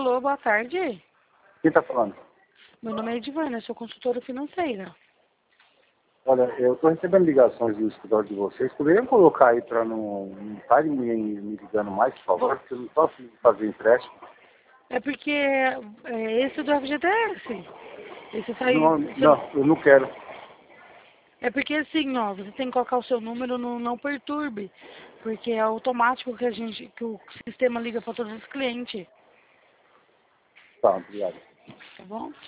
Alô, boa tarde. Quem está falando? Meu nome é Edivana, sou consultora financeira. Olha, eu estou recebendo ligações do escritório de vocês. Poderiam colocar aí para não estarem me ligando mais, por favor? Porque eu não posso fazer empréstimo. É porque esse é do FGTS. Esse saiu. Não, eu não quero. É porque assim, ó, você tem que colocar o seu número no não perturbe. Porque é automático que o sistema liga para todos os clientes. Tá, obrigado. Tá bom?